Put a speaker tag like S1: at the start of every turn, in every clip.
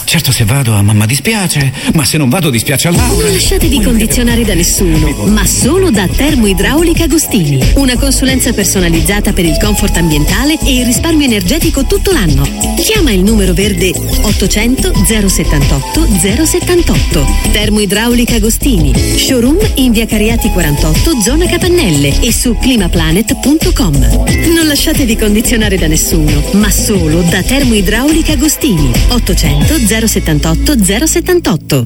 S1: Certo, se vado a mamma dispiace, ma se non vado dispiace a Laura.
S2: Non lasciatevi condizionare da nessuno, ma solo da Termoidraulica Agostini. Una consulenza personalizzata per il comfort ambientale e il risparmio energetico tutto l'anno. Chiama il numero verde 800 078 078. Termoidraulica Agostini. Showroom in via Cariati 48, zona Capannelle, e su climaplanet.com. Non lasciatevi condizionare da nessuno, ma solo da Termoidraulica Agostini. 800 078 078.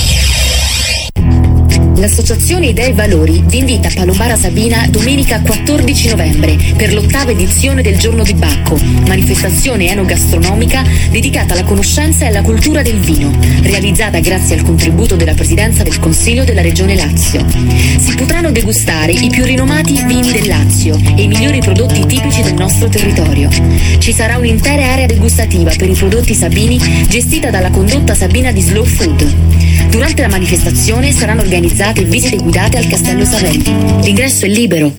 S3: L'Associazione Idee e Valori vi invita a Palombara Sabina domenica 14 novembre per l'8ª edizione del Giorno di Bacco, manifestazione enogastronomica dedicata alla conoscenza e alla cultura del vino, realizzata grazie al contributo della Presidenza del Consiglio della Regione Lazio. Si potranno degustare i più rinomati vini del Lazio e i migliori prodotti tipici del nostro territorio. Ci sarà un'intera area degustativa per i prodotti sabini gestita dalla condotta sabina di Slow Food. Durante la manifestazione saranno organizzate visite guidate al Castello Savelli. L'ingresso è libero.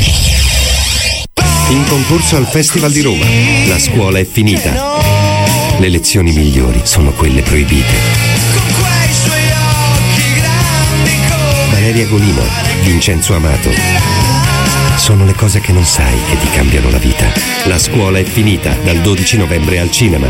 S4: In concorso al Festival di Roma, la scuola è finita. Le lezioni migliori sono quelle proibite. Valeria Golino, Vincenzo Amato. Sono le cose che non sai che ti cambiano la vita. La scuola è finita, dal 12 novembre al cinema.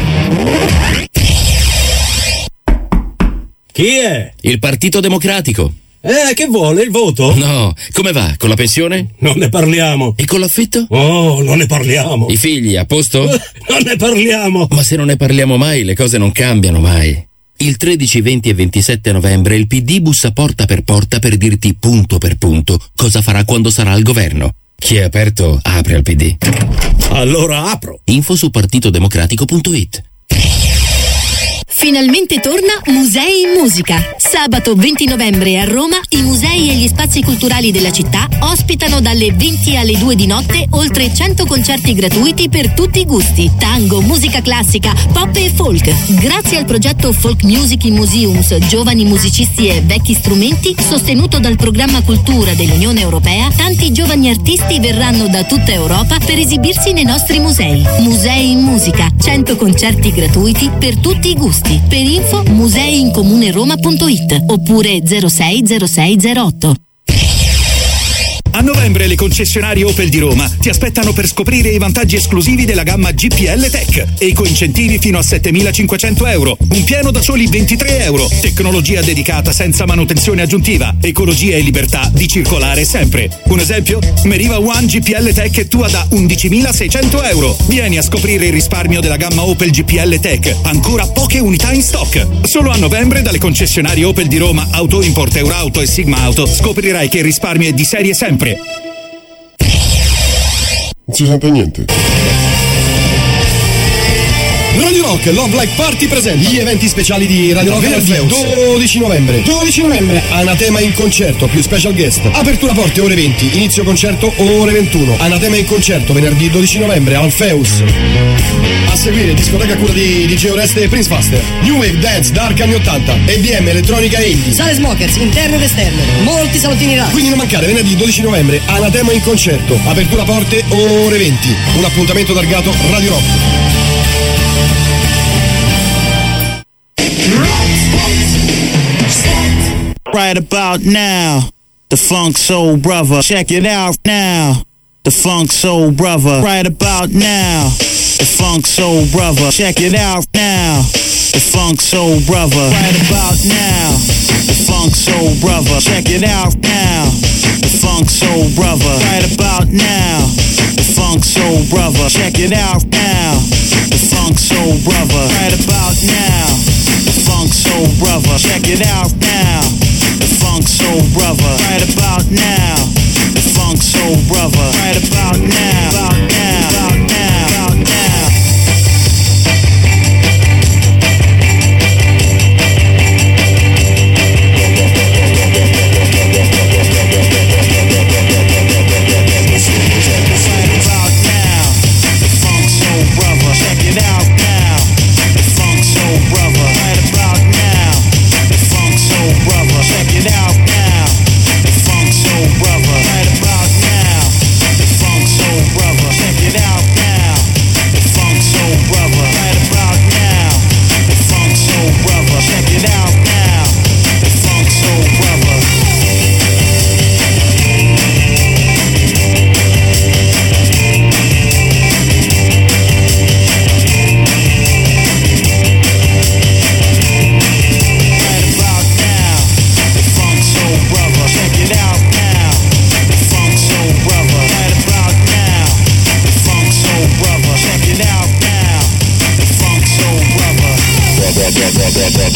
S5: Chi è?
S6: Il Partito Democratico.
S5: Che vuole, il voto?
S6: No, come va? Con la pensione?
S5: Non ne parliamo.
S6: E con l'affitto?
S5: Oh, non ne parliamo.
S6: I figli, a posto?
S5: Non ne parliamo.
S6: Ma se non ne parliamo mai, le cose non cambiano mai. Il 13, 20 e 27 novembre il PD bussa porta per dirti punto per punto cosa farà quando sarà al governo. Chi è aperto, apre al PD.
S5: Allora apro.
S6: Info su partitodemocratico.it.
S2: Finalmente torna Musei in Musica. Sabato 20 novembre a Roma i musei e gli spazi culturali della città ospitano dalle 20 alle 2 di notte oltre 100 concerti gratuiti per tutti i gusti: tango, musica classica, pop e folk. Grazie al progetto Folk Music in Museums, giovani musicisti e vecchi strumenti, sostenuto dal programma Cultura dell'Unione Europea, tanti giovani artisti verranno da tutta Europa per esibirsi nei nostri musei. Musei in Musica, 100 concerti gratuiti per tutti i gusti. Per info museiincomuneroma.it oppure 060608.
S1: A novembre le concessionarie Opel di Roma ti aspettano per scoprire i vantaggi esclusivi della gamma GPL Tech e i coincentivi fino a 7.500 euro. Un pieno da soli 23 euro. Tecnologia dedicata senza manutenzione aggiuntiva. Ecologia e libertà di circolare sempre. Un esempio? Meriva One GPL Tech è tua da 11.600 euro. Vieni a scoprire il risparmio della gamma Opel GPL Tech. Ancora poche unità in stock. Solo a novembre dalle concessionarie Opel di Roma, Auto Import, Eurauto e Sigma Auto scoprirai che il risparmio è di serie sempre.
S7: Non si sente niente.
S8: Radio Rock Love Like Party presenta gli eventi speciali di Radio Rock venerdì 12 novembre. Anatema in concerto più special guest. Apertura porte ore 20, inizio concerto ore 21. Anatema in concerto venerdì 12 novembre al Feus. A seguire discoteca a cura di DJ Oreste e Prince Faster. New Wave, Dance, Dark anni 80, EDM, elettronica e indie.
S9: Sale Smokers, interno ed esterno. Molti salottini là.
S8: Quindi non mancare, venerdì 12 novembre Anatema in concerto. Apertura porte ore 20. Un appuntamento targato Radio Rock.
S10: Right about now, the Funk Soul Brother. Check it out now, the Funk Soul Brother. Right about now, the Funk Soul Brother. Check it out now, the Funk Soul Brother. Right about now, the Funk Soul Brother. Check it out now, the Funk Soul Brother. Right about now, the Funk Soul Brother. Check it out now, the Funk Soul Brother. Right about now, the Funk Soul Brother. Check it out now, the Funk Soul Brother. Right about now, the Funk Soul Brother. Right about now, about now, about now, about now. Check it out now, the Funk Soul Brother. Right about now, the Funk Soul Brother. Check it out now, the Funk Soul Brother. Right about now, the Funk Soul Brother.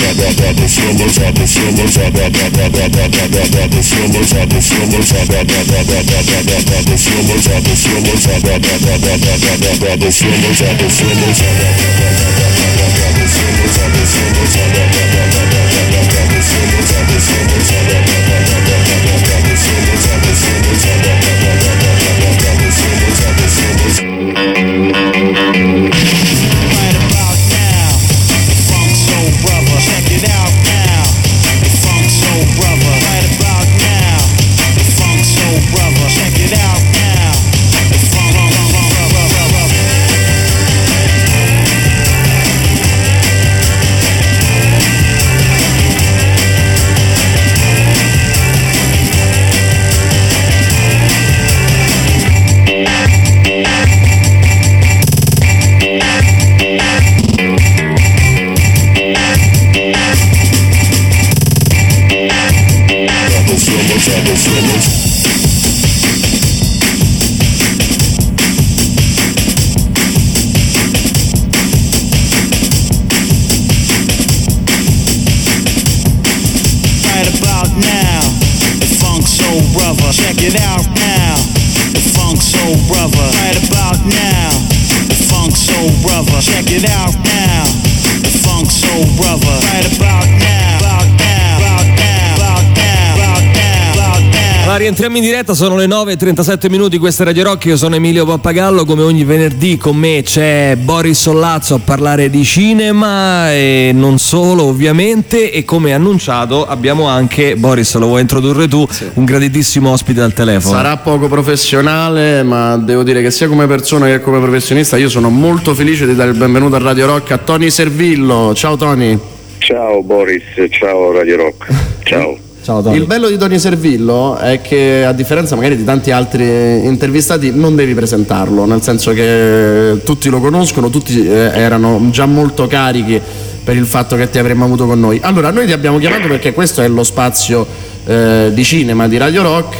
S11: Rientriamo in diretta, sono le 9:37 minuti, questa è Radio Rock, io sono Emilio Pappagallo, come ogni venerdì con me c'è Boris Sollazzo a parlare di cinema e non solo ovviamente, e come annunciato abbiamo anche, Boris lo vuoi introdurre tu, sì, un graditissimo ospite al telefono.
S12: Sarà poco professionale, ma devo dire che sia come persona che come professionista io sono molto felice di dare il benvenuto a Radio Rock a Tony Servillo. Ciao Tony.
S13: Ciao Boris, ciao Radio Rock. Ciao.
S12: Il bello di Tony Servillo è che, a differenza magari di tanti altri intervistati, non devi presentarlo, nel senso che tutti lo conoscono, tutti erano già molto carichi per il fatto che ti avremmo avuto con noi. Allora, noi ti abbiamo chiamato perché questo è lo spazio di cinema di Radio Rock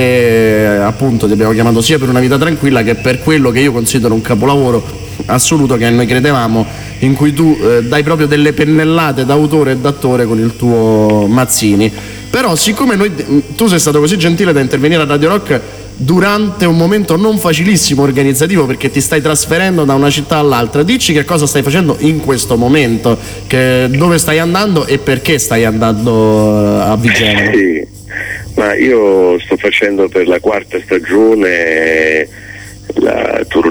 S12: e appunto ti abbiamo chiamato sia per Una vita tranquilla che per quello che io considero un capolavoro assoluto che noi credevamo, in cui tu dai proprio delle pennellate d'autore e d'attore con il tuo Mazzini. Però siccome tu sei stato così gentile da intervenire a Radio Rock durante un momento non facilissimo organizzativo, perché ti stai trasferendo da una città all'altra, dici che cosa stai facendo in questo momento, dove stai andando e perché stai andando a Vigevano?
S13: Sì, ma io sto facendo per la 4ª stagione la tournée